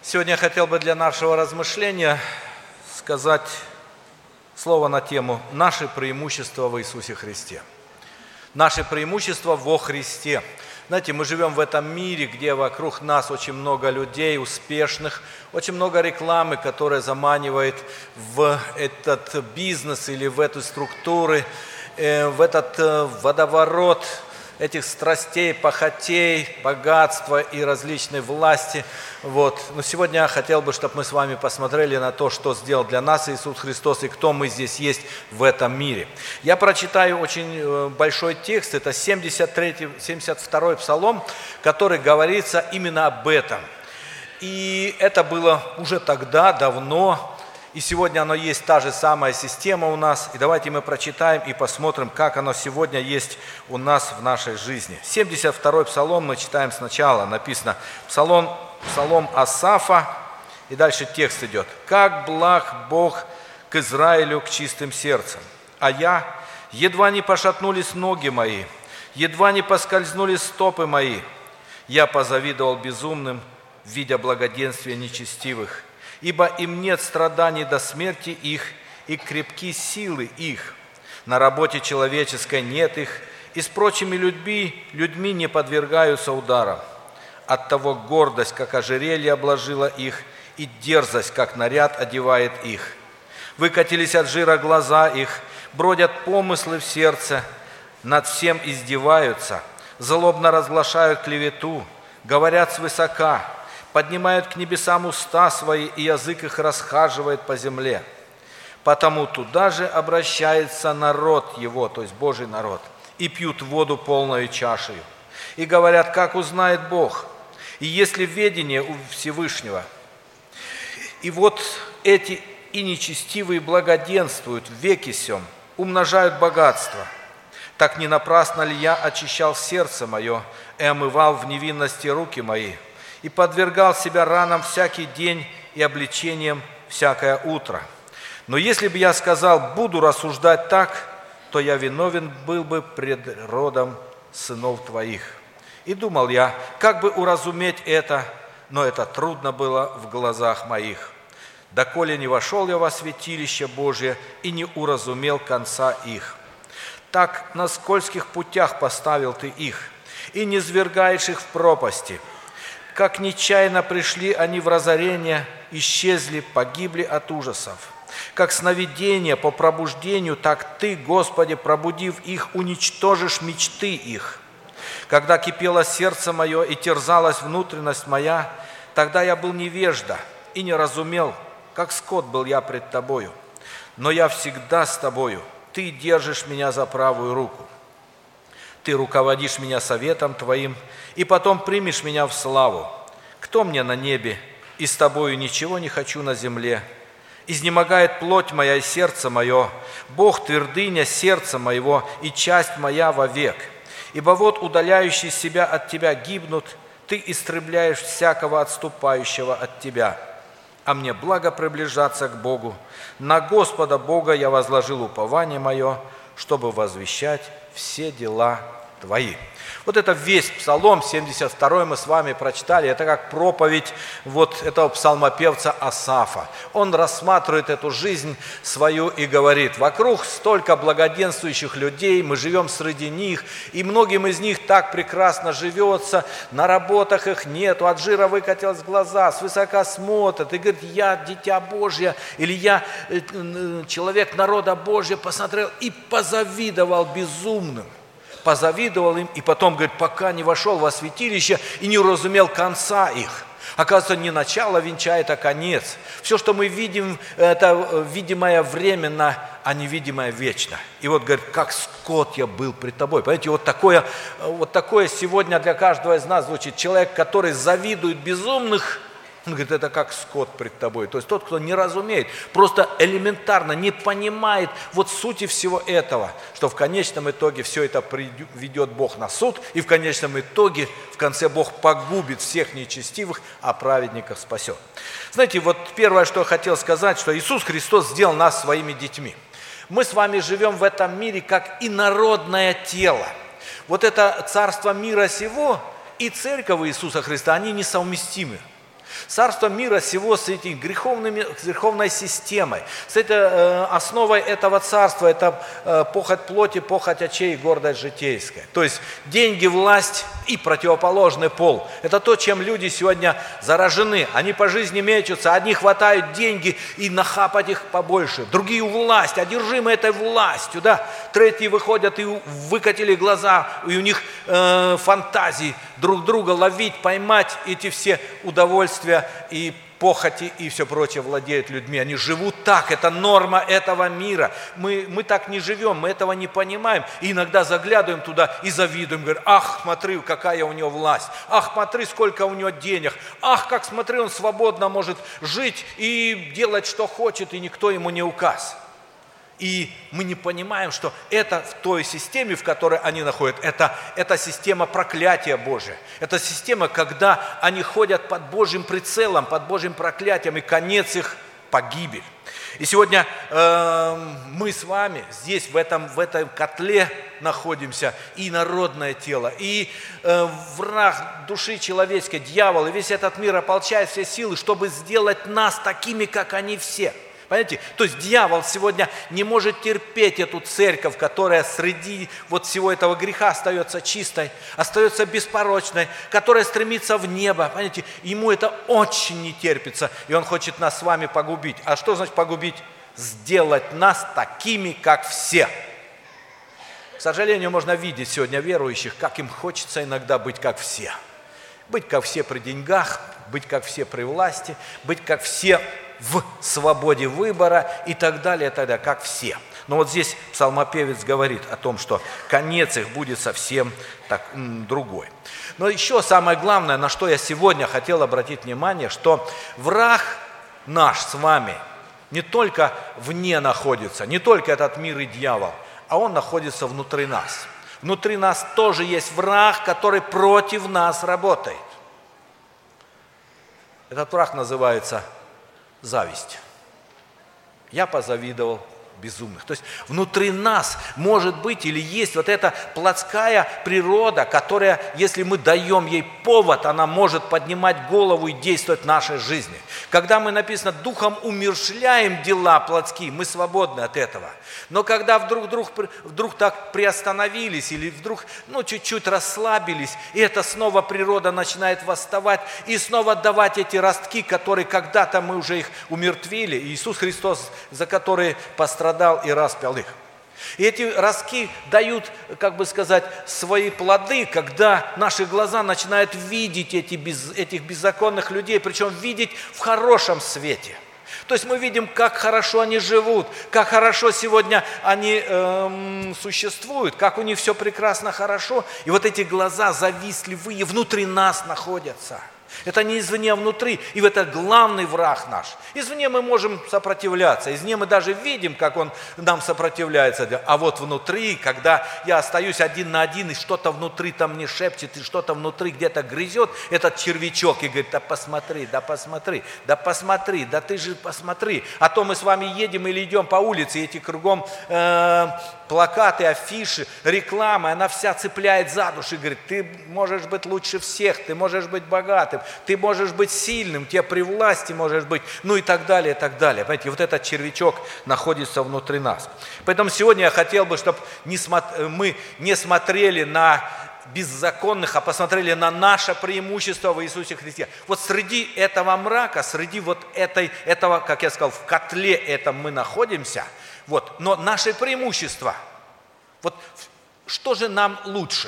Сегодня я хотел бы для нашего размышления сказать слово на тему «Наши преимущества в Иисусе Христе». Наши преимущества во Христе. Знаете, мы живем в этом мире, где вокруг нас очень много людей успешных, очень много рекламы, которая заманивает в этот бизнес или в эту структуру, в этот водоворот этих страстей, похотей, богатства и различной власти. Но сегодня я хотел бы, чтобы мы с вами посмотрели на то, что сделал для нас Иисус Христос и кто мы здесь есть в этом мире. Я прочитаю очень большой текст, это 72-й Псалом, который говорится именно об этом. И это было уже тогда, давно, и сегодня оно есть та же самая система у нас. И давайте мы прочитаем и посмотрим, как оно сегодня есть у нас в нашей жизни. 72-й Псалом мы читаем сначала. Написано Псалом Асафа, и дальше текст идет. «Как благ Бог к Израилю, к чистым сердцем, а я, едва не пошатнулись ноги мои, едва не поскользнулись стопы мои. Я позавидовал безумным, видя благоденствие нечестивых. Ибо им нет страданий до смерти их, и крепки силы их. На работе человеческой нет их, и с прочими людьми не подвергаются ударам. Оттого гордость, как ожерелье, обложила их, и дерзость, как наряд, одевает их. Выкатились от жира глаза их, бродят помыслы в сердце, над всем издеваются, злобно разглашают клевету, говорят свысока, поднимают к небесам уста свои, и язык их расхаживает по земле. Потому туда же обращается народ его, то есть Божий народ, и пьют воду полною чашею. И говорят, как узнает Бог, и есть ли ведение у Всевышнего. И вот эти и нечестивые благоденствуют в веке сем, умножают богатство. Так не напрасно ли я очищал сердце мое и омывал в невинности руки мои, и подвергал себя ранам всякий день и обличениям всякое утро. Но если бы я сказал, буду рассуждать так, то я виновен был бы пред родом сынов твоих. И думал я, как бы уразуметь это, но это трудно было в глазах моих. Доколе не вошел я во святилище Божие и не уразумел конца их. Так на скользких путях поставил ты их, и не свергаешь их в пропасти. Как нечаянно пришли они в разорение, исчезли, погибли от ужасов. Как сновидение по пробуждению, так Ты, Господи, пробудив их, уничтожишь мечты их. Когда кипело сердце мое и терзалась внутренность моя, тогда я был невежда и не разумел, как скот был я пред Тобою. Но я всегда с Тобою, Ты держишь меня за правую руку. Ты руководишь меня советом Твоим, и потом примешь меня в славу. Кто мне на небе, и с Тобою ничего не хочу на земле? Изнемогает плоть моя и сердце мое, Бог твердыня сердца моего и часть моя вовек. Ибо вот удаляющие себя от Тебя гибнут, Ты истребляешь всякого отступающего от Тебя. А мне благо приближаться к Богу. На Господа Бога я возложил упование мое, чтобы возвещать все дела Твои». Вот это весь Псалом 72 мы с вами прочитали. Это как проповедь этого псалмопевца Асафа. Он рассматривает эту жизнь свою и говорит: вокруг столько благоденствующих людей, мы живем среди них, и многим из них так прекрасно живется, на работах их нету, от жира выкатилось глаза, свысока смотрят, и говорит: я дитя Божье, или я человек народа Божьего, посмотрел и позавидовал безумным. Позавидовал им, и потом, говорит, пока не вошел во святилище и не уразумел конца их. Оказывается, не начало венчает, а конец. Все, что мы видим, это видимое временно, а невидимое вечно. И вот, говорит, как скот я был пред тобой. Понимаете, вот такое сегодня для каждого из нас звучит. Человек, который завидует безумных, он говорит, это как скот пред тобой. То есть тот, кто не разумеет, просто элементарно не понимает сути всего этого, что в конечном итоге все это ведет Бог на суд, и в конечном итоге, в конце Бог погубит всех нечестивых, а праведников спасет. Знаете, первое, что я хотел сказать, что Иисус Христос сделал нас своими детьми. Мы с вами живем в этом мире как инородное тело. Это царство мира сего и церковь Иисуса Христа, они несовместимы. Царство мира сего с этими греховной системой, с этой основой этого царства, это похоть плоти, похоть очей и гордость житейская. То есть деньги, власть и противоположный пол. Это то, чем люди сегодня заражены. Они по жизни мечутся, одни хватают деньги и нахапать их побольше, другие власть, одержимы этой властью, да? Третьи выходят и выкатили глаза, и у них фантазии друг друга ловить, поймать эти все удовольствия и похоти и все прочее владеют людьми. Они живут так, это норма этого мира. Мы так не живем, мы этого не понимаем. И иногда заглядываем туда и завидуем, говорим: ах, смотри, какая у него власть, ах, смотри, сколько у него денег, ах, как, смотри, он свободно может жить и делать, что хочет, и никто ему не указ. И мы не понимаем, что это в той системе, в которой они находятся, это система проклятия Божия. Это система, когда они ходят под Божьим прицелом, под Божьим проклятием, и конец их – погибель. И сегодня мы с вами здесь, в этом котле находимся, и народное тело, и враг души человеческой, дьявол, и весь этот мир ополчает все силы, чтобы сделать нас такими, как они все. Понимаете? То есть дьявол сегодня не может терпеть эту церковь, которая среди вот всего этого греха остается чистой, остается беспорочной, которая стремится в небо. Понимаете? Ему это очень не терпится, и он хочет нас с вами погубить. А что значит погубить? Сделать нас такими, как все. К сожалению, можно видеть сегодня верующих, как им хочется иногда быть как все. Быть как все при деньгах, быть как все при власти, быть как все в свободе выбора и так далее, как все. Но вот здесь псалмопевец говорит о том, что конец их будет совсем другой. Но еще самое главное, на что я сегодня хотел обратить внимание, что враг наш с вами не только вне находится, не только этот мир и дьявол, а он находится внутри нас. Внутри нас тоже есть враг, который против нас работает. Этот враг называется зависть. Я позавидовал безумных. То есть внутри нас может быть или есть вот эта плотская природа, которая, если мы даем ей повод, она может поднимать голову и действовать в нашей жизни. Когда мы, написано, духом умерщвляем дела плотские, мы свободны от этого. Но когда вдруг так приостановились или вдруг чуть-чуть расслабились, и это снова природа начинает восставать и снова давать эти ростки, которые когда-то мы уже их умертвили, Иисус Христос, за которые пострадал и распял их. И эти ростки дают, свои плоды, когда наши глаза начинают видеть этих беззаконных людей, причем видеть в хорошем свете. То есть мы видим, как хорошо они живут, как хорошо сегодня они существуют, как у них все прекрасно, хорошо. И вот эти глаза завистливые внутри нас находятся. Это не извне, а внутри. И это главный враг наш. Извне мы можем сопротивляться. Извне мы даже видим, как он нам сопротивляется. А вот внутри, когда я остаюсь один на один, и что-то внутри там мне шепчет, и что-то внутри где-то грызет, этот червячок, и говорит: да посмотри, да посмотри, да посмотри, да ты же посмотри. А то мы с вами едем или идем по улице, и эти кругом плакаты, афиши, реклама, она вся цепляет за душу и говорит: ты можешь быть лучше всех, ты можешь быть богатым, ты можешь быть сильным, тебе при власти можешь быть, и так далее, и так далее. Понимаете, вот этот червячок находится внутри нас. Поэтому сегодня я хотел бы, чтобы мы не смотрели на беззаконных, а посмотрели на наше преимущество в Иисусе Христе. Вот среди этого мрака, среди этого, как я сказал, в котле этом мы находимся, но наше преимущество, что же нам лучше?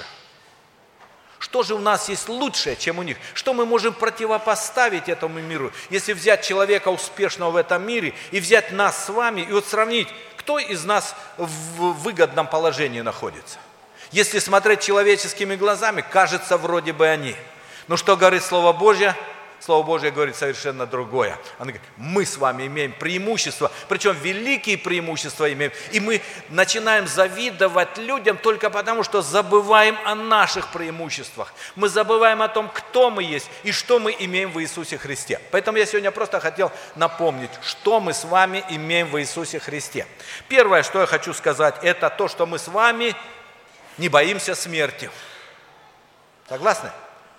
Что же у нас есть лучшее, чем у них? Что мы можем противопоставить этому миру? Если взять человека успешного в этом мире и взять нас с вами и сравнить, кто из нас в выгодном положении находится? Если смотреть человеческими глазами, кажется, вроде бы они. Но что говорит Слово Божье? Слово Божье говорит совершенно другое. Оно говорит: мы с вами имеем преимущества, причем великие преимущества имеем. И мы начинаем завидовать людям только потому, что забываем о наших преимуществах. Мы забываем о том, кто мы есть и что мы имеем в Иисусе Христе. Поэтому я сегодня просто хотел напомнить, что мы с вами имеем в Иисусе Христе. Первое, что я хочу сказать, это то, что мы с вами не боимся смерти. Согласны?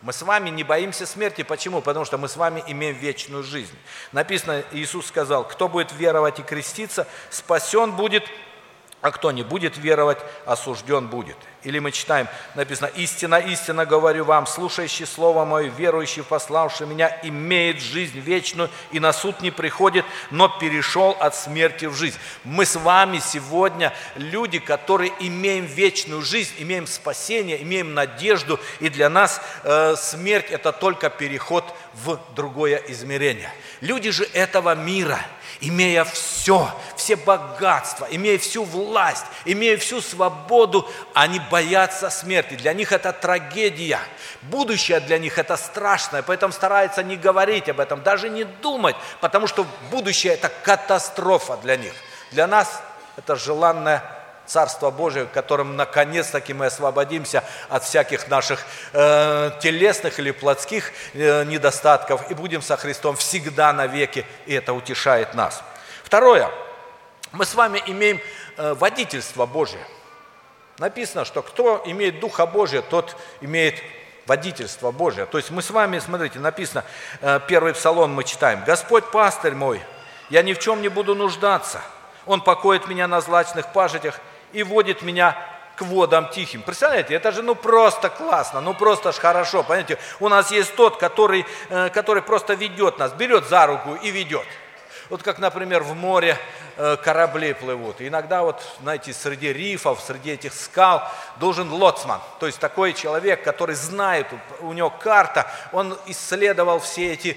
Мы с вами не боимся смерти. Почему? Потому что мы с вами имеем вечную жизнь. Написано, Иисус сказал, кто будет веровать и креститься, спасен будет, а кто не будет веровать, осужден будет. Или мы читаем, написано, истинно, истинно говорю вам, слушающий слово мое, верующий в пославший меня, имеет жизнь вечную и на суд не приходит, но перешел от смерти в жизнь. Мы с вами сегодня люди, которые имеем вечную жизнь, имеем спасение, имеем надежду, и для нас смерть – это только переход в другое измерение. Люди же этого мира, имея все богатства, имея всю власть, имея всю свободу, они боятся смерти. Для них это трагедия. Будущее для них это страшное, поэтому стараются не говорить об этом, даже не думать, потому что будущее это катастрофа для них. Для нас это желанное Царство Божие, в котором наконец-таки мы освободимся от всяких наших телесных или плотских недостатков и будем со Христом всегда навеки, и это утешает нас. Второе. Мы с вами имеем водительство Божие. Написано, что кто имеет Духа Божия, тот имеет водительство Божие. То есть мы с вами, смотрите, написано, первый Псалом мы читаем. «Господь пастырь мой, я ни в чем не буду нуждаться. Он покоит меня на злачных пажитях и водит меня к водам тихим». Представляете, это же просто классно, просто ж хорошо. Понимаете, у нас есть тот, который просто ведет нас, берет за руку и ведет. Вот как, например, в море корабли плывут. И иногда знаете, среди рифов, среди этих скал должен лоцман. То есть такой человек, который знает, у него карта, он исследовал все эти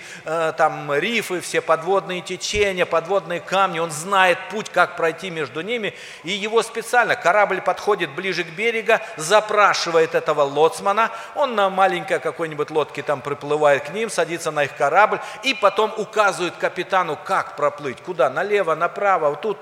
рифы, все подводные течения, подводные камни, он знает путь, как пройти между ними. И его специально, корабль подходит ближе к берегу, запрашивает этого лоцмана, он на маленькой какой-нибудь лодке приплывает к ним, садится на их корабль и потом указывает капитану, как проплыть, куда, налево, направо, тут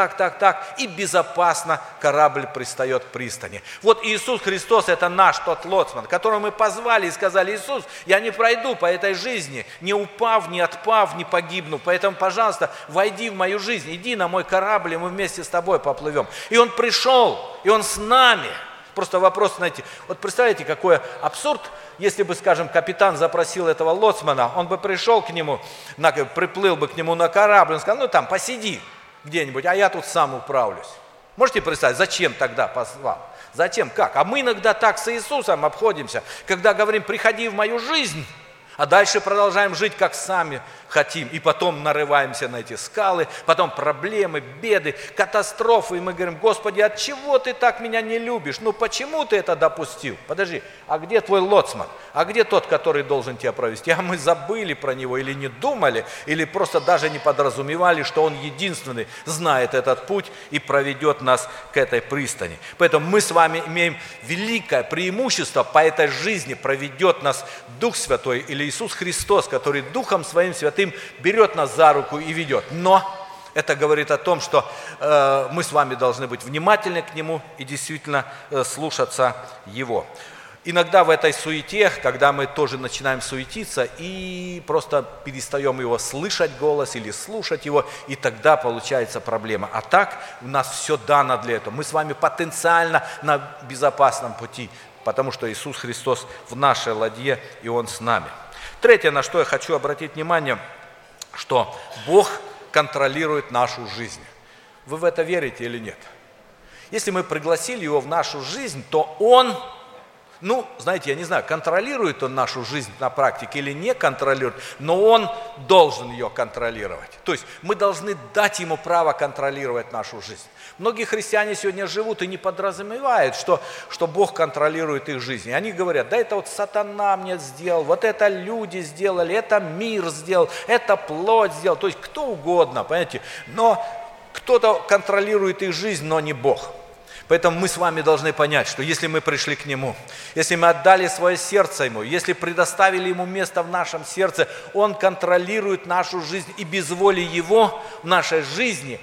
так, и безопасно корабль пристает к пристани. Вот Иисус Христос – это наш тот лоцман, которого мы позвали и сказали: Иисус, я не пройду по этой жизни, не упав, не отпав, не погибну, поэтому, пожалуйста, войди в мою жизнь, иди на мой корабль, и мы вместе с тобой поплывем. И Он пришел, и Он с нами. Просто вопрос, знаете, вот представляете, какой абсурд, если бы, скажем, капитан запросил этого лоцмана, он бы пришел к нему, приплыл бы к нему на корабль, он сказал: посиди где-нибудь, а я тут сам управлюсь. Можете представить, зачем тогда позвал? Зачем? Как? А мы иногда так с Иисусом обходимся, когда говорим: приходи в мою жизнь, а дальше продолжаем жить, как сами хотим, и потом нарываемся на эти скалы, потом проблемы, беды, катастрофы, и мы говорим: Господи, от чего Ты так меня не любишь? Почему Ты это допустил? Подожди, а где твой лоцман? А где тот, который должен тебя провести? А мы забыли про него, или не думали, или просто даже не подразумевали, что он единственный знает этот путь и проведет нас к этой пристани. Поэтому мы с вами имеем великое преимущество по этой жизни, проведет нас Дух Святой или Иисус Христос, который Духом Своим Святым берет нас за руку и ведет. Но это говорит о том, что мы с вами должны быть внимательны к Нему и действительно слушаться Его. Иногда в этой суете, когда мы тоже начинаем суетиться и просто перестаем Его слышать голос или слушать Его, и тогда получается проблема. А так у нас все дано для этого. Мы с вами потенциально на безопасном пути, потому что Иисус Христос в нашей ладье, и Он с нами. Третье, на что я хочу обратить внимание, что Бог контролирует нашу жизнь. Вы в это верите или нет? Если мы пригласили Его в нашу жизнь, то Он, знаете, я не знаю, контролирует Он нашу жизнь на практике или не контролирует, но Он должен ее контролировать. То есть мы должны дать Ему право контролировать нашу жизнь. Многие христиане сегодня живут и не подразумевают, что Бог контролирует их жизнь. И они говорят: да это сатана мне сделал, вот это люди сделали, это мир сделал, это плоть сделал. То есть кто угодно, понимаете, но кто-то контролирует их жизнь, но не Бог. Поэтому мы с вами должны понять, что если мы пришли к Нему, если мы отдали свое сердце Ему, если предоставили Ему место в нашем сердце, Он контролирует нашу жизнь, и без воли Его в нашей жизни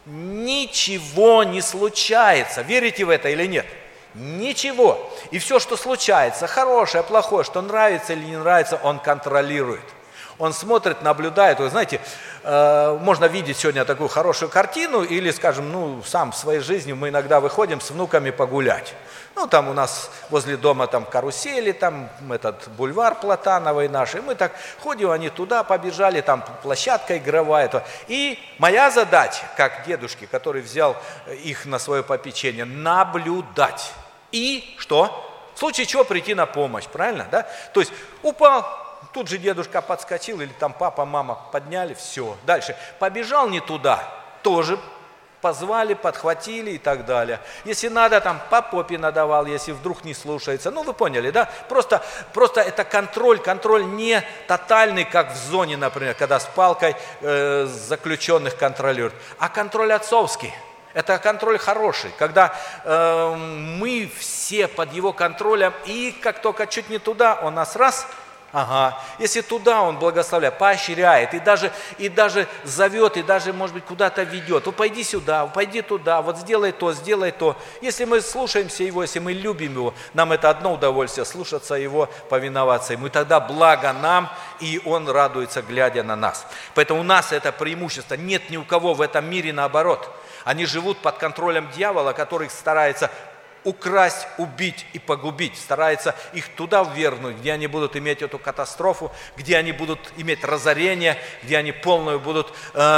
ничего не случается. Верите в это или нет? Ничего. И все, что случается, хорошее, плохое, что нравится или не нравится, Он контролирует. Он смотрит, наблюдает. Вы знаете, можно видеть сегодня такую хорошую картину, или, скажем, сам в своей жизни мы иногда выходим с внуками погулять. Там у нас возле дома там карусели, там этот бульвар Платановый наш, и мы так ходим, они туда побежали, там площадка игровая. И моя задача, как дедушки, который взял их на свое попечение, наблюдать. И что? В случае чего прийти на помощь, правильно? Да? То есть упал, тут же дедушка подскочил, или там папа, мама подняли, все. Дальше побежал не туда, тоже позвали, подхватили и так далее. Если надо, там по попе надавал, если вдруг не слушается. Вы поняли, да? Просто это контроль не тотальный, как в зоне, например, когда с палкой заключенных контролируют, а контроль отцовский. Это контроль хороший, когда мы все под его контролем, и как только чуть не туда, он нас раз. Если туда, он благословляет, поощряет, и даже зовет, и даже, может быть, куда-то ведет. Пойди сюда, пойди туда, сделай то, сделай то. Если мы слушаемся его, если мы любим его, нам это одно удовольствие, слушаться его, повиноваться ему. И тогда благо нам, и он радуется, глядя на нас. Поэтому у нас это преимущество. Нет ни у кого в этом мире наоборот. Они живут под контролем дьявола, который старается украсть, убить и погубить, старается их туда ввергнуть, где они будут иметь эту катастрофу, где они будут иметь разорение, где они полную будут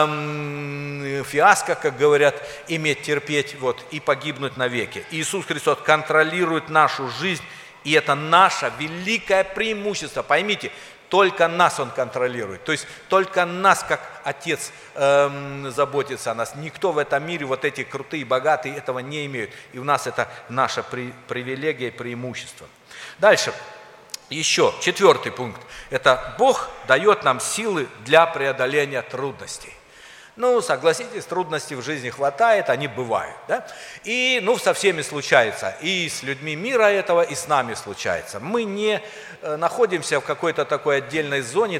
фиаско, как говорят, иметь, терпеть, и погибнуть навеки. Иисус Христос контролирует нашу жизнь, и это наше великое преимущество. Поймите, только нас Он контролирует, то есть только нас, как Отец, заботится о нас. Никто в этом мире, эти крутые, богатые, этого не имеют. И у нас это наша привилегия и преимущество. Дальше, еще 4 пункт. Это Бог дает нам силы для преодоления трудностей. Согласитесь, трудностей в жизни хватает, они бывают, да? И, со всеми случается, и с людьми мира этого, и с нами случается. Мы не находимся в какой-то такой отдельной зоне,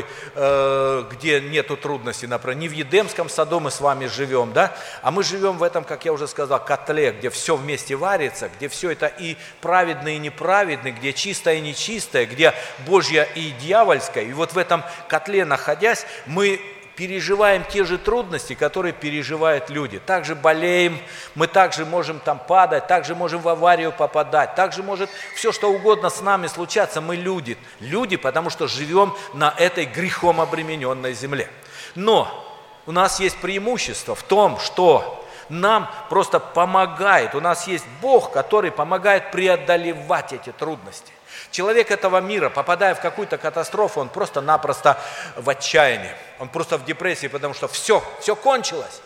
где нету трудностей, например, не в Едемском саду мы с вами живем, да? А мы живем в этом, как я уже сказал, котле, где все вместе варится, где все это и праведное, и неправедное, где чистое и нечистое, где Божье и дьявольское. И в этом котле, находясь, мы переживаем те же трудности, которые переживают люди. Также болеем, мы также можем падать, также можем в аварию попадать, также может все что угодно с нами случаться. Мы люди. Люди, потому что живем на этой грехом обремененной земле. Но у нас есть преимущество в том, что нам просто помогает. У нас есть Бог, который помогает преодолевать эти трудности. Человек этого мира, попадая в какую-то катастрофу, он просто-напросто в отчаянии. Он просто в депрессии, потому что все кончилось.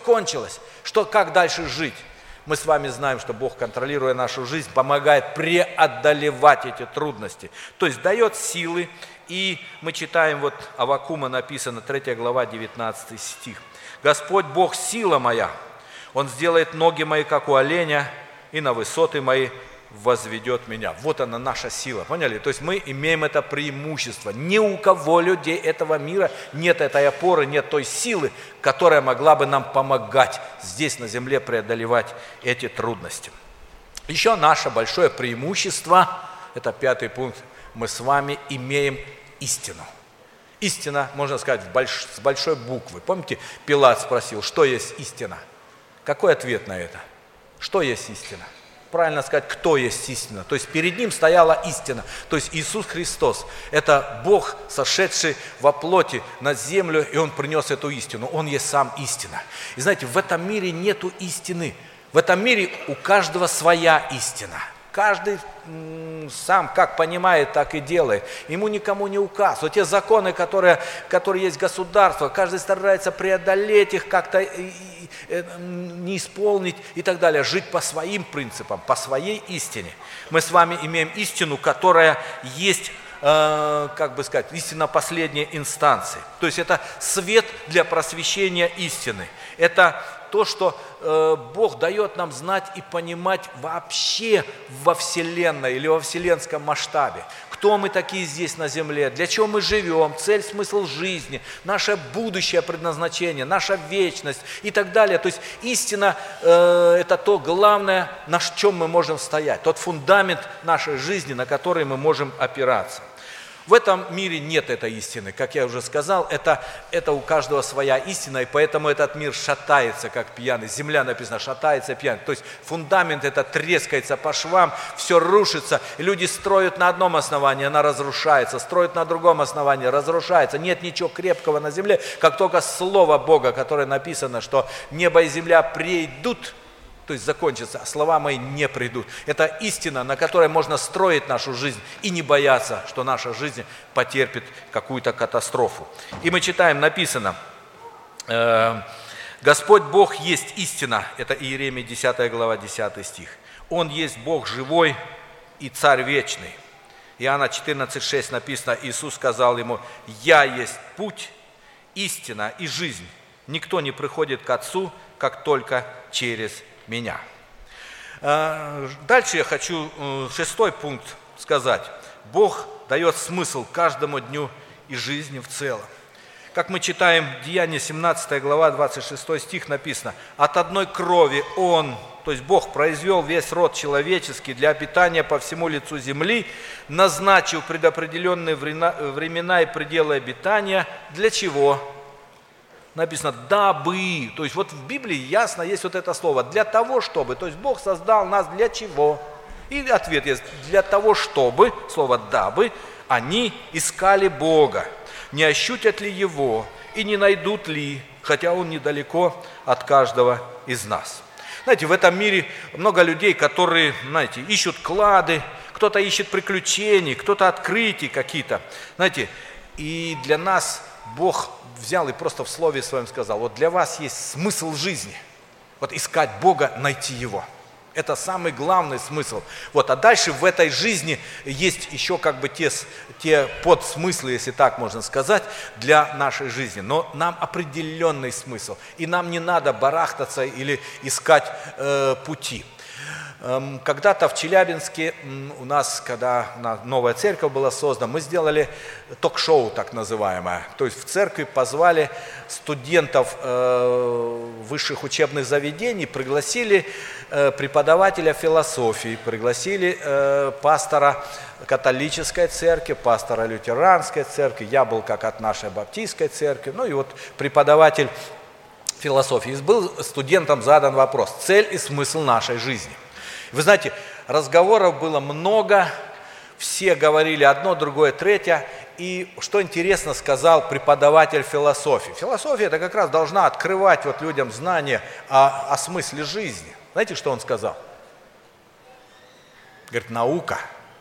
Как дальше жить? Мы с вами знаем, что Бог, контролируя нашу жизнь, помогает преодолевать эти трудности. То есть дает силы. И мы читаем, Аввакума написано, 3 глава, 19 стих. «Господь Бог, сила моя, Он сделает ноги мои, как у оленя, и на высоты мои возведет меня». Вот она наша сила, поняли? То есть мы имеем это преимущество. Ни у кого людей этого мира нет этой опоры, нет той силы, которая могла бы нам помогать здесь на земле преодолевать эти трудности. Еще наше большое преимущество, это 5 пункт, мы с вами имеем истину. Истина, можно сказать, с большой буквы. Помните, Пилат спросил, что есть истина? Какой ответ на это? Что есть истина? Правильно сказать, кто есть истина. То есть перед ним стояла истина. То есть Иисус Христос, это Бог, сошедший во плоти на землю, и Он принес эту истину. Он есть сам истина. И знаете, в этом мире нету истины. В этом мире у каждого своя истина. Каждый сам как понимает, так и делает. Ему никому не указ. Те законы, которые есть в государстве, каждый старается преодолеть их, как-то не исполнить и так далее. Жить по своим принципам, по своей истине. Мы с вами имеем истину, которая есть, истина последней инстанции. То есть это свет для просвещения истины. Это то, что Бог дает нам знать и понимать вообще во Вселенной или во вселенском масштабе. Кто мы такие здесь на земле, для чего мы живем, цель, смысл жизни, наше будущее предназначение, наша вечность и так далее. То есть истина это то главное, на чем мы можем стоять, тот фундамент нашей жизни, на который мы можем опираться. В этом мире нет этой истины. Как я уже сказал, это у каждого своя истина, и поэтому этот мир шатается, как пьяный. Земля, написано, шатается пьяный. То есть фундамент этот трескается по швам, все рушится. И люди строят на одном основании, она разрушается. Строят на другом основании, разрушается. Нет ничего крепкого на земле, как только слово Бога, которое написано, что небо и земля придут, то есть закончится, а слова мои не придут. Это истина, на которой можно строить нашу жизнь и не бояться, что наша жизнь потерпит какую-то катастрофу. И мы читаем, написано, Господь Бог есть истина. Это Иеремия 10 глава, 10 стих. Он есть Бог живой и Царь вечный. Иоанна 14,6 написано, Иисус сказал ему, «Я есть путь, истина и жизнь. Никто не приходит к Отцу, как только через меня». Дальше я хочу 6 пункт сказать. Бог дает смысл каждому дню и жизни в целом. Как мы читаем, Деяния 17 глава, 26 стих написано, «От одной крови Он, то есть Бог, произвел весь род человеческий для обитания по всему лицу земли, назначив предопределенные времена и пределы обитания». Для чего? Написано «дабы». То есть вот в Библии ясно есть вот это слово «для того, чтобы». То есть Бог создал нас для чего? И ответ есть «для того, чтобы», слово «дабы», они искали Бога. Не ощутят ли Его и не найдут ли, хотя Он недалеко от каждого из нас. Знаете, в этом мире много людей, которые, знаете, ищут клады, кто-то ищет приключений, кто-то открытий какие-то. Знаете, и для нас Бог взял и просто в слове своем сказал, вот для вас есть смысл жизни, вот искать Бога, найти Его. Это самый главный смысл. Вот, а дальше в этой жизни есть еще как бы те подсмыслы, если так можно сказать, для нашей жизни. Но нам определенный смысл. И нам не надо барахтаться или искать пути. Когда-то в Челябинске у нас, когда новая церковь была создана, мы сделали ток-шоу так называемое. То есть в церкви позвали студентов высших учебных заведений, пригласили преподавателя философии, пригласили пастора католической церкви, пастора лютеранской церкви, я был как от нашей баптистской церкви, ну и вот преподаватель философии. И был студентам задан вопрос: цель и смысл нашей жизни. Вы знаете, разговоров было много, все говорили одно, другое, третье. И что интересно сказал преподаватель философии. Философия это как раз должна открывать вот людям знания о смысле жизни. Знаете, что он сказал? Говорит, наука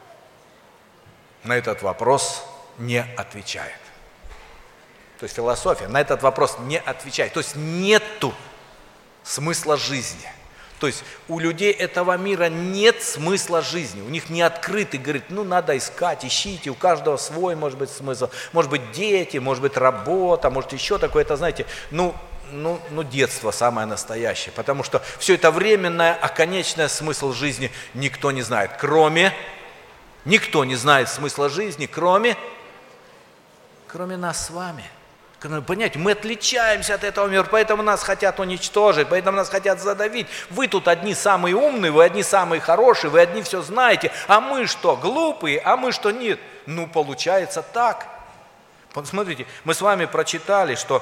на этот вопрос не отвечает. То есть философия на этот вопрос не отвечает. То есть нету смысла жизни. То есть у людей этого мира нет смысла жизни, у них не открытый, говорит, ну надо искать, ищите, у каждого свой может быть смысл, может быть дети, может быть работа, может еще такое, это знаете, ну детство самое настоящее, потому что все это временное, а конечный смысл жизни никто не знает, никто не знает смысла жизни, кроме нас с вами. Понимаете, мы отличаемся от этого мира, поэтому нас хотят уничтожить, поэтому нас хотят задавить. Вы тут одни самые умные, вы одни самые хорошие, вы одни все знаете, а мы что, глупые, а мы что, нет? Ну, получается так. Посмотрите, мы с вами прочитали, что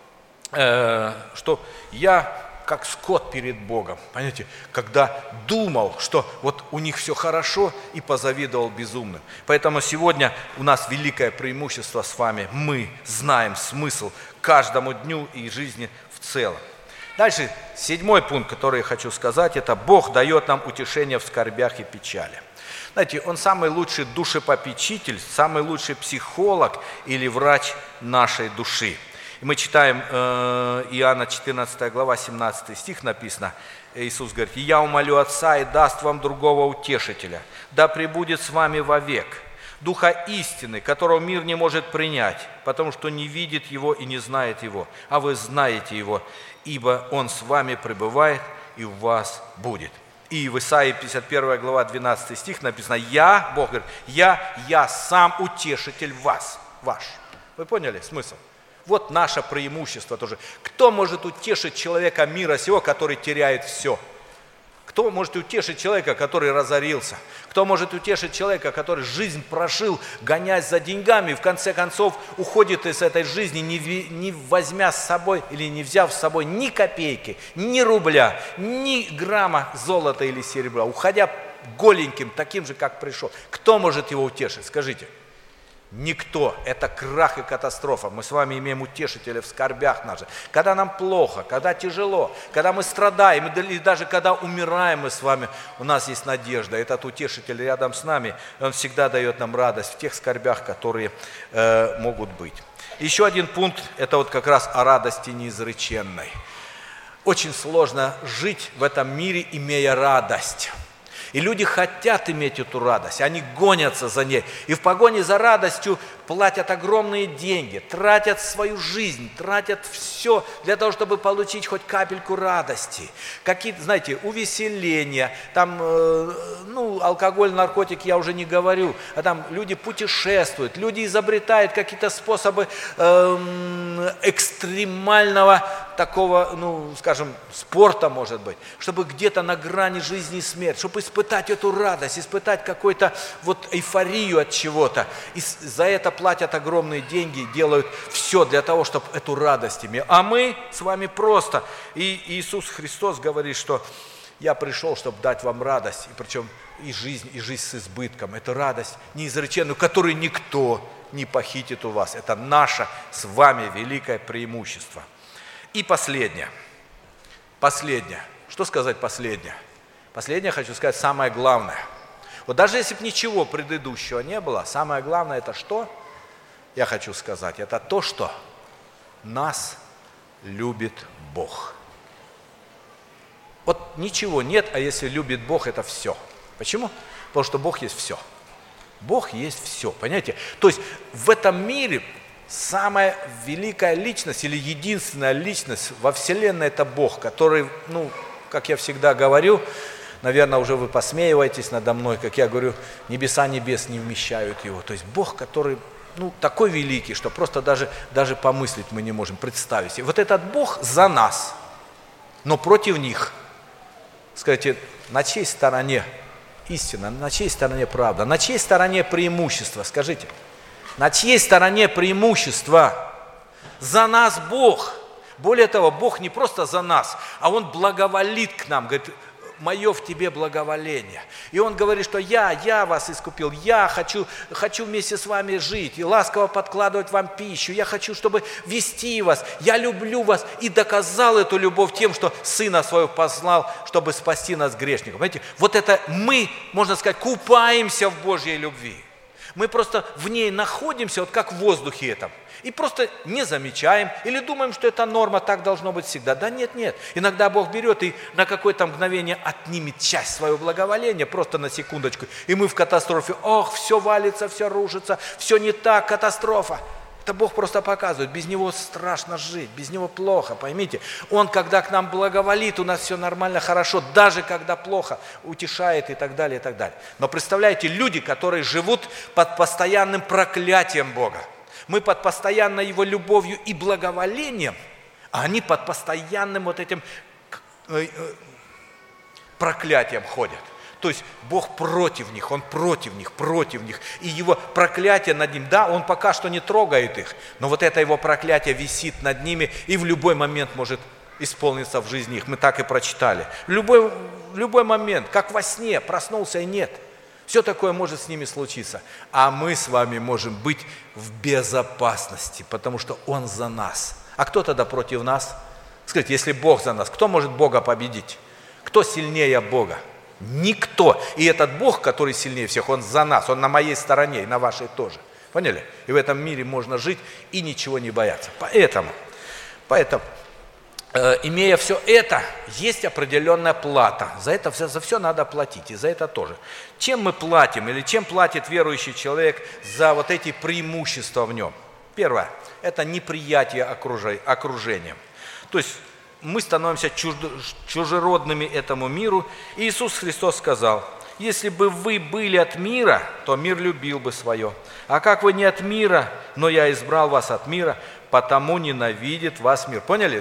я как скот перед Богом, понимаете, когда думал, что вот у них все хорошо, и позавидовал безумным. Поэтому сегодня у нас великое преимущество с вами. Мы знаем смысл каждому дню и жизни в целом. Дальше, 7 пункт, который я хочу сказать, это Бог дает нам утешение в скорбях и печали. Знаете, Он самый лучший душепопечитель, самый лучший психолог или врач нашей души. Мы читаем Иоанна 14 глава, 17 стих написано, Иисус говорит, «Я умолю Отца и даст вам другого утешителя, да пребудет с вами вовек, Духа истины, которого мир не может принять, потому что не видит Его и не знает Его, а вы знаете Его, ибо Он с вами пребывает и в вас будет». И в Исаии 51 глава, 12 стих написано, Бог говорит, я сам утешитель ваш. Вы поняли смысл? Вот наше преимущество тоже. Кто может утешить человека мира сего, который теряет все? Кто может утешить человека, который разорился? Кто может утешить человека, который жизнь прожил, гоняясь за деньгами, и в конце концов уходит из этой жизни, не возьмя с собой или не взяв с собой ни копейки, ни рубля, ни грамма золота или серебра, уходя голеньким, таким же, как пришел? Кто может его утешить? Скажите. Никто. Это крах и катастрофа. Мы с вами имеем утешителя в скорбях наших. Когда нам плохо, когда тяжело, когда мы страдаем, и даже когда умираем мы с вами, у нас есть надежда. Этот утешитель рядом с нами, он всегда дает нам радость в тех скорбях, которые могут быть. Еще один пункт, это вот как раз о радости неизреченной. Очень сложно жить в этом мире, имея радость. И люди хотят иметь эту радость, они гонятся за ней. И в погоне за радостью платят огромные деньги, тратят свою жизнь, тратят все для того, чтобы получить хоть капельку радости. Какие-то, знаете, увеселения, там, алкоголь, наркотики я уже не говорю, а там люди путешествуют, люди изобретают какие-то способы экстремального такого, спорта, может быть, чтобы где-то на грани жизни и смерти, чтобы испытать эту радость, испытать какую-то эйфорию от чего-то. И за это платят огромные деньги, делают все для того, чтобы эту радость иметь. А мы с вами просто. И Иисус Христос говорит, что я пришел, чтобы дать вам радость, и причем и жизнь с избытком. Это радость неизреченную, которую никто не похитит у вас. Это наше с вами великое преимущество. И последнее. Что сказать последнее? Последнее, хочу сказать, самое главное. Вот даже если бы ничего предыдущего не было, самое главное это что? Я хочу сказать, это то, что нас любит Бог. Вот ничего нет, а если любит Бог, это все. Почему? Потому что Бог есть все. Бог есть все, понимаете? То есть в этом мире самая великая личность или единственная личность во Вселенной – это Бог, который, как я всегда говорю, наверное, уже вы посмеиваетесь надо мной, как я говорю, небеса небес не вмещают его. То есть Бог, который, такой великий, что просто даже помыслить мы не можем, представить. И вот этот Бог за нас, но против них. Скажите, на чьей стороне истина, на чьей стороне правда, на чьей стороне преимущество, скажите. На чьей стороне преимущество? За нас Бог. Более того, Бог не просто за нас, а Он благоволит к нам, говорит, мое в тебе благоволение. И Он говорит, что я вас искупил, я хочу вместе с вами жить и ласково подкладывать вам пищу, я хочу, чтобы вести вас, я люблю вас, и доказал эту любовь тем, что Сына Своего послал, чтобы спасти нас грешников. Понимаете, вот это мы, можно сказать, купаемся в Божьей любви. Мы просто в ней находимся, вот как в воздухе этом, и просто не замечаем или думаем, что это норма, так должно быть всегда. Да нет. Иногда Бог берет и на какое-то мгновение отнимет часть своего благоволения, просто на секундочку, и мы в катастрофе. Ох, все валится, все рушится, все не так, катастрофа. Это Бог просто показывает, без Него страшно жить, без Него плохо, поймите. Он, когда к нам благоволит, у нас все нормально, хорошо, даже когда плохо, утешает и так далее, и так далее. Но представляете, люди, которые живут под постоянным проклятием Бога, мы под постоянной Его любовью и благоволением, а они под постоянным вот этим проклятием ходят. То есть Бог против них, Он против них. И Его проклятие над ним, да, Он пока что не трогает их, но вот это Его проклятие висит над ними и в любой момент может исполниться в жизни их. Мы так и прочитали. В любой момент, как во сне, проснулся и нет. Все такое может с ними случиться. А мы с вами можем быть в безопасности, потому что Он за нас. А кто тогда против нас? Скажите, если Бог за нас, кто может Бога победить? Кто сильнее Бога? Никто. И этот Бог, который сильнее всех, Он за нас, Он на моей стороне и на вашей тоже. Поняли? И в этом мире можно жить и ничего не бояться. Поэтому, имея все это, есть определенная плата. За все надо платить, и за это тоже. Чем мы платим, или чем платит верующий человек за вот эти преимущества в нем? Первое, это неприятие окружением. То есть, мы становимся чужеродными этому миру. И Иисус Христос сказал, если бы вы были от мира, то мир любил бы свое. А как вы не от мира, но я избрал вас от мира, потому ненавидит вас мир. Поняли, да?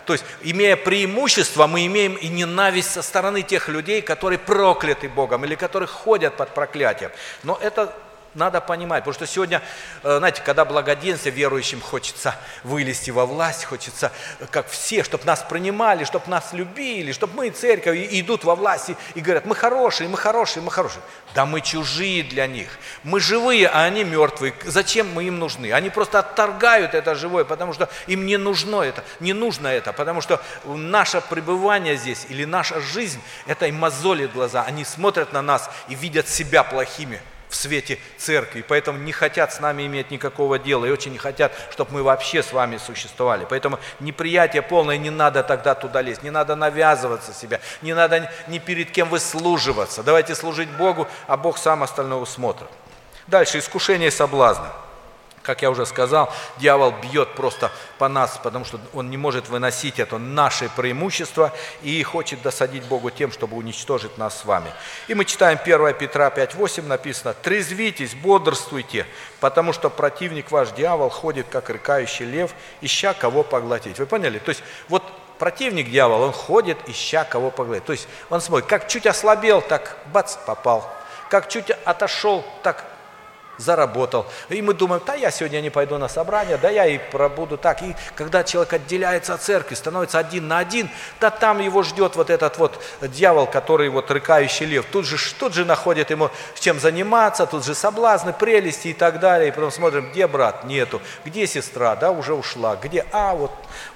То есть, имея преимущество, мы имеем и ненависть со стороны тех людей, которые прокляты Богом или которые ходят под проклятием. Но это надо понимать, потому что сегодня, знаете, когда благоденствие, верующим хочется вылезти во власть, хочется, как все, чтобы нас принимали, чтобы нас любили, чтобы мы, церковь, идут во власть и говорят, мы хорошие, мы хорошие, мы хорошие. Да мы чужие для них. Мы живые, а они мертвые. Зачем мы им нужны? Они просто отторгают это живое, потому что им не нужно это, потому что наше пребывание здесь или наша жизнь, это им мозолит глаза. Они смотрят на нас и видят себя плохими в свете церкви, поэтому не хотят с нами иметь никакого дела и очень не хотят, чтобы мы вообще с вами существовали. Поэтому неприятие полное, не надо тогда туда лезть, не надо навязываться себя, не надо ни перед кем выслуживаться. Давайте служить Богу, а Бог сам остальное усмотрит. Дальше, искушение и соблазны. Как я уже сказал, дьявол бьет просто по нас, потому что он не может выносить это наше преимущество и хочет досадить Богу тем, чтобы уничтожить нас с вами. И мы читаем 1 Петра 5:8, написано: «Трезвитесь, бодрствуйте, потому что противник ваш дьявол ходит, как рыкающий лев, ища кого поглотить». Вы поняли? То есть вот противник дьявол, он ходит, ища кого поглотить. То есть он смотрит, как чуть ослабел, так бац, попал. Как чуть отошел, так заработал. И мы думаем, да я сегодня не пойду на собрание, да я и пробуду так. И когда человек отделяется от церкви, становится один на один, да там его ждет вот этот вот дьявол, который вот рыкающий лев. Тут же находит ему чем заниматься, тут же соблазны, прелести и так далее. И потом смотрим, где брат? Нету. Где сестра? Да, уже ушла. Где? Вот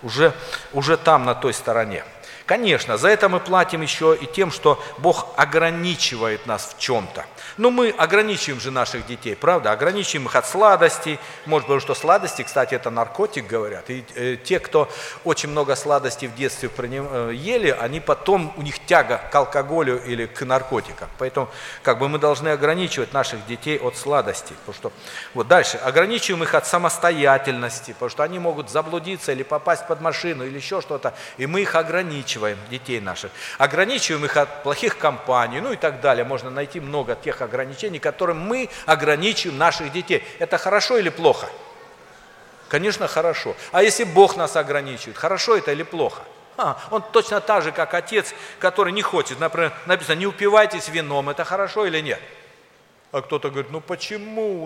уже там, на той стороне. Конечно, за это мы платим еще и тем, что Бог ограничивает нас в чем-то. Но мы ограничиваем же наших детей, правда? Ограничиваем их от сладостей. Может быть, что сладости, кстати, это наркотик, говорят. И те, кто очень много сладостей в детстве ели, они потом, у них тяга к алкоголю или к наркотикам. Поэтому мы должны ограничивать наших детей от сладостей. Дальше. Ограничиваем их от самостоятельности, потому что они могут заблудиться или попасть под машину или еще что-то. И мы их ограничиваем, детей наших. Ограничиваем их от плохих компаний, и так далее. Можно найти много тех ограничений, которым мы ограничиваем наших детей. Это хорошо или плохо? Конечно, хорошо. А если Бог нас ограничивает, хорошо это или плохо? Он точно так же, как отец, который не хочет. Например, написано, не упивайтесь вином. Это хорошо или нет? А кто-то говорит, почему?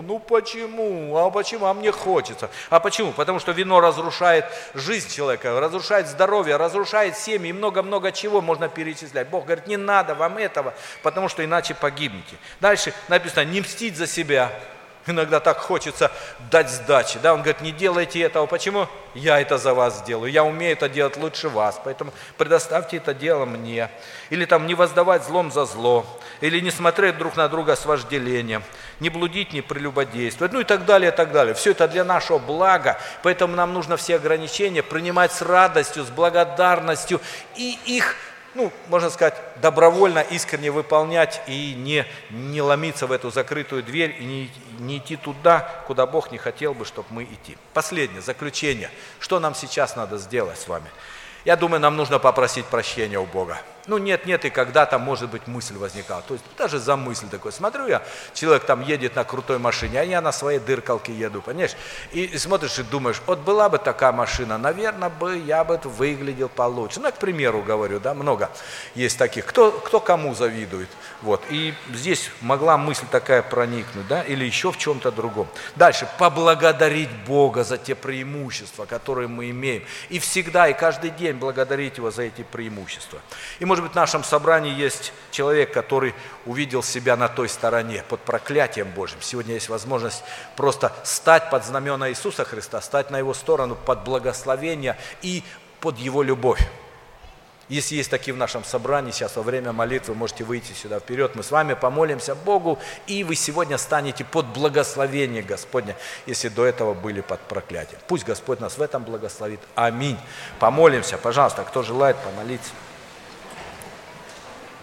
А почему? А мне хочется. А почему? Потому что вино разрушает жизнь человека, разрушает здоровье, разрушает семьи и много-много чего можно перечислять. Бог говорит, не надо вам этого, потому что иначе погибнете. Дальше написано, не мстить за себя. Иногда так хочется дать сдачи. Да? Он говорит, не делайте этого. Почему? Я это за вас сделаю. Я умею это делать лучше вас. Поэтому предоставьте это дело мне. Или не воздавать злом за зло. Или не смотреть друг на друга с вожделением. Не блудить, не прелюбодействовать. И так далее, и так далее. Все это для нашего блага. Поэтому нам нужно все ограничения принимать с радостью, с благодарностью. И их, можно сказать, добровольно, искренне выполнять и не ломиться в эту закрытую дверь и не идти туда, куда Бог не хотел бы, чтобы мы идти. Последнее, заключение. Что нам сейчас надо сделать с вами? Я думаю, нам нужно попросить прощения у Бога. Нет, и когда-то, может быть, мысль возникала. То есть даже за мысль такой. Смотрю я, человек едет на крутой машине, а я на своей дыркалке еду, понимаешь? И смотришь и думаешь, была бы такая машина, наверное, я бы выглядел получше. Я к примеру говорю, да, много есть таких. Кто кому завидует. И здесь могла мысль такая проникнуть, да, или еще в чем-то другом. Дальше, поблагодарить Бога за те преимущества, которые мы имеем. И всегда, и каждый день благодарить Его за эти преимущества. И, может быть, в нашем собрании есть человек, который увидел себя на той стороне, под проклятием Божьим. Сегодня есть возможность просто стать под знамена Иисуса Христа, стать на Его сторону под благословение и под Его любовь. Если есть такие в нашем собрании, сейчас во время молитвы можете выйти сюда вперед, мы с вами помолимся Богу, и вы сегодня станете под благословение Господня, если до этого были под проклятием. Пусть Господь нас в этом благословит. Аминь. Помолимся, пожалуйста, кто желает помолиться.